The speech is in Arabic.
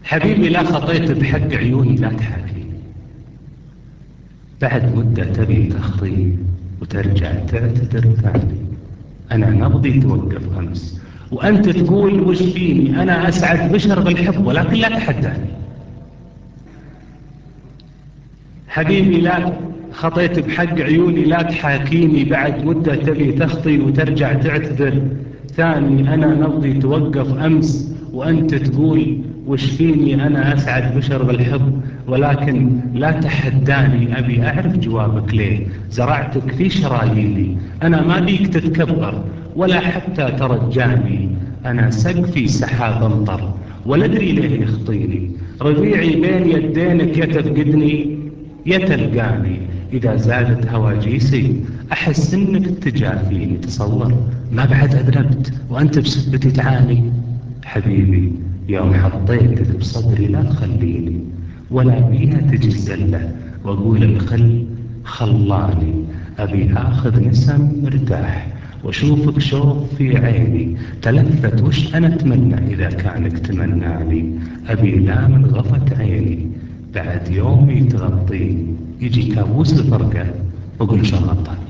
حبيبي لا خطيت بحق عيوني لا تحاكي، بعد مدة تبي تخطي وترجع تعتذر ثاني. أنا نبضي توقف أمس وأنت تقول وش فيني، أنا أسعد بشر بالحب ولكن لا تحداني. حبيبي لا خطيت بحق عيوني لا تحاكيني، بعد مدة تبي تخطي وترجع تعتذر ثاني. أنا نبضي توقف أمس وأنت تقول وش فيني، أنا أسعد بشر بالحب ولكن لا تحداني. أبي أعرف جوابك ليه زرعتك في شراييني، أنا ما بيك تتكبر ولا حتى ترجاني. أنا سقفي سحاب أمطر ولا أدري ليه يخطيني، ربيعي بين يدينك يتفقدني يتلقاني. إذا زادت هواجيسي أحس إنك تجافيني، تصور ما بعد أذنبت وأنت بسبتي تعاني. حبيبي يوم حطيتك بصدري لا تخليني، ولا بيها تجي الزلة وأقول الخل خلاني. أبي آخذ نسم مرتاح وأشوفك شوف في عيني، تلفت وش أنا أتمنى إذا كانك تمناني. أبي لا من غفت عيني بعد يومي تغطيني، يجي كابوس الفرقة وأقول شو غطاني.